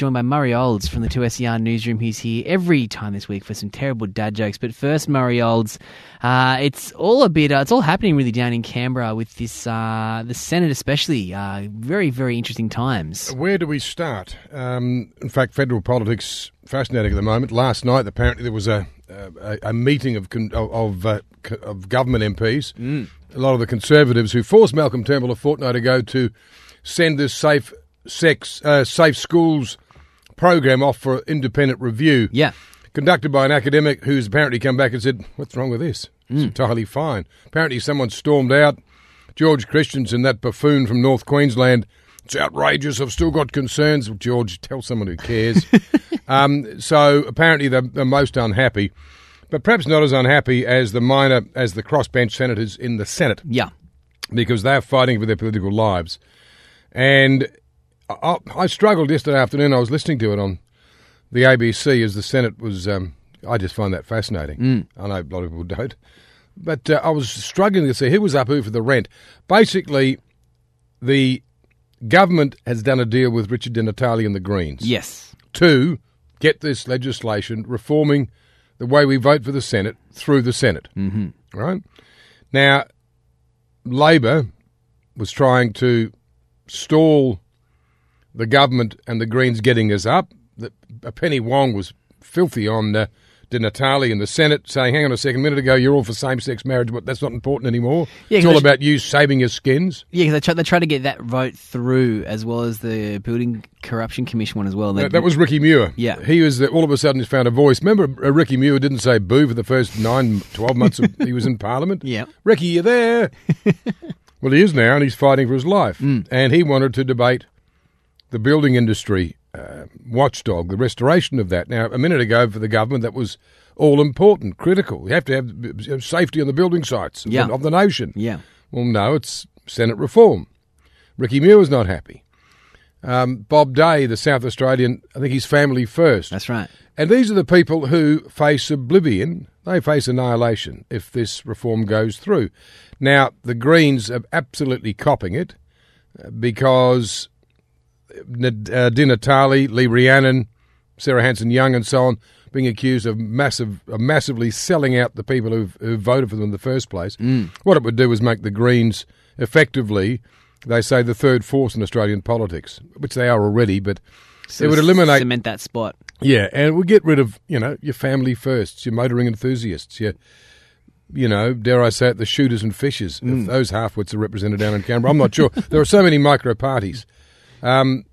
joined by Murray Olds from the 2SER newsroom. He's here every time this week for some terrible dad jokes. But first, Murray Olds, it's all happening really down in Canberra with this, the Senate especially. Very, very interesting times. Where do we start? In fact, federal politics fascinating at the moment. Last night, apparently, there was a meeting of government MPs. A lot of the Conservatives who forced Malcolm Turnbull a fortnight ago to send this safe schools program off for independent review. Yeah. Conducted by an academic who's apparently come back and said, what's wrong with this? It's entirely fine. Apparently someone stormed out. George Christensen, that buffoon from North Queensland, it's outrageous, I've still got concerns. Well, George, tell someone who cares. So apparently they're most unhappy, but perhaps not as unhappy as the crossbench senators in the Senate. Yeah. Because they're fighting for their political lives. And I struggled yesterday afternoon. I was listening to it on the ABC as the Senate was... I just find that fascinating. I know a lot of people don't. But I was struggling to see who was up who for the rent. Basically, the government has done a deal with Richard Di Natale and the Greens. Yes. To get this legislation reforming the way we vote for the Senate through the Senate. Mm-hmm. Right? Now, Labor was trying to stall the government and the Greens getting us up. Penny Wong was filthy on Di Natale in the Senate, saying, hang on a second, a minute ago you're all for same-sex marriage, but that's not important anymore. Yeah, it's all about you saving your skins. Yeah, because they tried to get that vote through, as well as the Building Corruption Commission one as well. That was Ricky Muir. Yeah. He was, all of a sudden, he's found a voice. Remember, Ricky Muir didn't say boo for the first 12 months he was in Parliament? Yeah. Ricky, you there? Well, he is now, and he's fighting for his life. And he wanted to debate the building industry watchdog, the restoration of that. Now, a minute ago for the government, that was all important, critical. You have to have safety on the building sites of the nation. Yeah. Well, no, it's Senate reform. Ricky Muir was not happy. Bob Day, the South Australian, I think he's family first. That's right. And these are the people who face oblivion. They face annihilation if this reform goes through. Now, the Greens are absolutely copping it because Di Natale, Lee Rhiannon, Sarah Hanson-Young and so on, being accused of massively selling out the people who voted for them in the first place. What it would do is make the Greens effectively, they say, the third force in Australian politics, which they are already, but so it would eliminate... cement that spot. Yeah, and it would get rid of, your family firsts, your motoring enthusiasts, dare I say it, the shooters and fishers. If those half-wits are represented down in Canberra, I'm not sure. There are so many micro-parties. The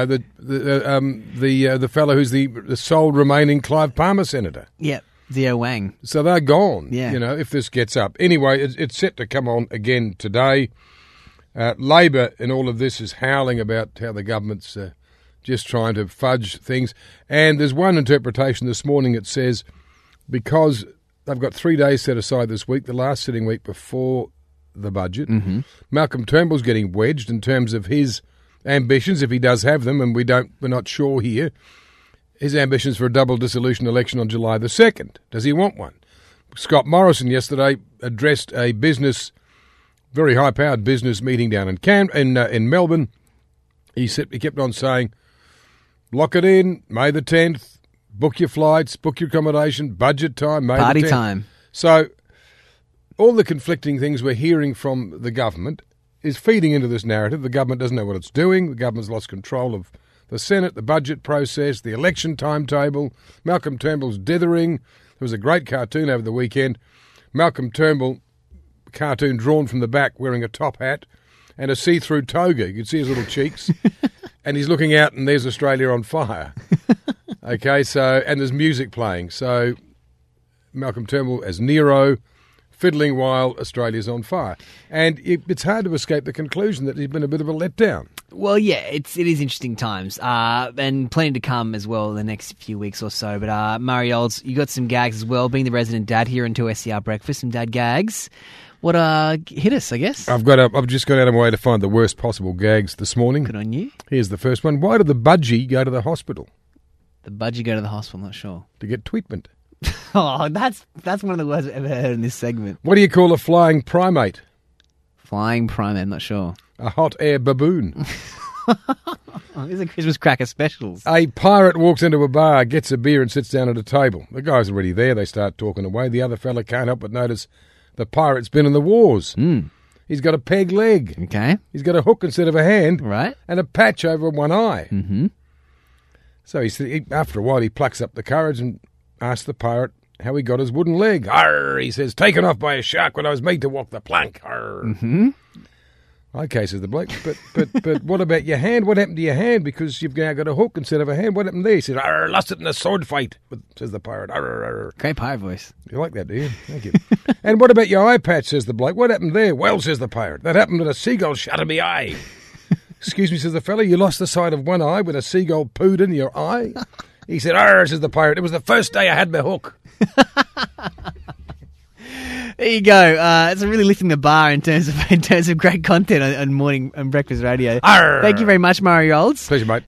fellow who's the sole remaining Clive Palmer senator. Yep, Zio Wang. So they're gone, yeah. If this gets up. Anyway, it's set to come on again today. Labor in all of this is howling about how the government's just trying to fudge things. And there's one interpretation this morning that says because they've got 3 days set aside this week, the last sitting week before the budget, Malcolm Turnbull's getting wedged in terms of his ambitions, if he does have them, and we're not sure here, his ambitions for a double dissolution election on July the 2nd. Does he want one? Scott Morrison yesterday addressed a very high-powered business meeting down in Melbourne. He kept on saying, lock it in, May the 10th, book your flights, book your accommodation, budget time, May Party the 10th. time. So all the conflicting things we're hearing from the government is feeding into this narrative. The government doesn't know what it's doing. The government's lost control of the Senate, the budget process, the election timetable. Malcolm Turnbull's dithering. There was a great cartoon over the weekend. Malcolm Turnbull, cartoon drawn from the back, wearing a top hat and a see-through toga. You can see his little cheeks. And he's looking out and there's Australia on fire. Okay, and there's music playing. So Malcolm Turnbull as Nero, fiddling while Australia's on fire. And it's hard to escape the conclusion that he's been a bit of a letdown. Well, yeah, it is interesting times, and plenty to come as well in the next few weeks or so. But Murray Olds, you got some gags as well, being the resident dad here in 2SER Breakfast, some dad gags. What hit us, I guess? I've just gone out of my way to find the worst possible gags this morning. Good on you. Here's the first one. Why did the budgie go to the hospital? The budgie go to the hospital, not sure. To get treatment. Oh, that's one of the words I've ever heard in this segment. What do you call a flying primate? Flying primate, I'm not sure. A hot air baboon. Oh, these are Christmas cracker specials. A pirate walks into a bar, gets a beer and sits down at a table. The guy's already there. They start talking away. The other fella can't help but notice the pirate's been in the wars. He's got a peg leg. Okay. He's got a hook instead of a hand. Right. And a patch over one eye. Mm-hmm. So after a while, he plucks up the courage and asks the pirate how he got his wooden leg. Arr, he says, taken off by a shark when I was made to walk the plank. Arr. Mm-hmm. Okay, says the bloke, but what about your hand? What happened to your hand? Because you've now got a hook instead of a hand. What happened there? He says, Arr, lost it in a sword fight, says the pirate. Arr, arr. Great pirate voice. You like that, do you? Thank you. And what about your eye patch, says the bloke. What happened there? Well, says the pirate, that happened when a seagull shot in my eye. Excuse me, says the fella, you lost the sight of one eye when a seagull pooed in your eye? He said, Arr, says the pirate, it was the first day I had my hook. There you go. It's really lifting the bar in terms of great content on morning and breakfast radio. Arr. Thank you very much, Murray Olds. Pleasure, mate.